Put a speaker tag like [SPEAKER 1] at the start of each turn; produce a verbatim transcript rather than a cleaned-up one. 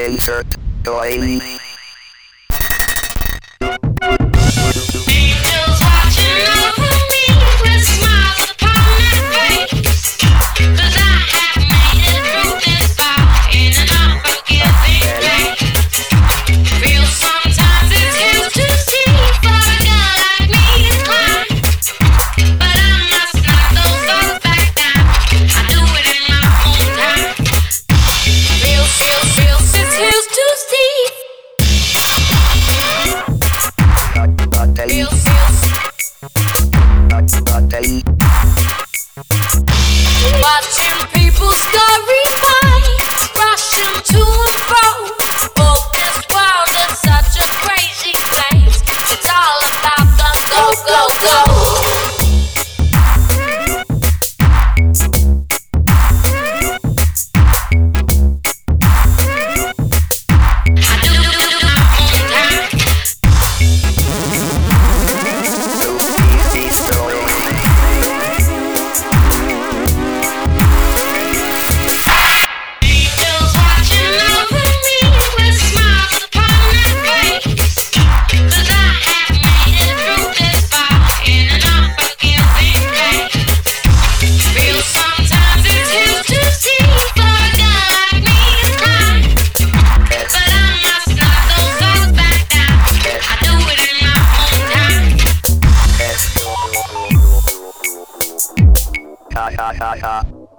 [SPEAKER 1] Insert join.
[SPEAKER 2] Angels watching over me with smiles upon their face. 'Cause I have made it through this far in an unforgiving place. Feel sometimes it's hell to see for a girl like me to climb. But I must knock those walls back down. I do it in my own time. Feel, feel, feel it's hell too steep. Feel, feel. Watching people's stories fly, rushing to and fro. Oh, this world is such a crazy place. It's all about the go, go, go. I do, do, do, do my own time. Angels watching over me with smiles upon their face. 'Cause I have made it through this far in an unforgiving place. Feel sometimes it's hell to see for a girl like me to climb. But I must knock those walls back down. I do it in my own time.
[SPEAKER 1] Ha ha ha ha.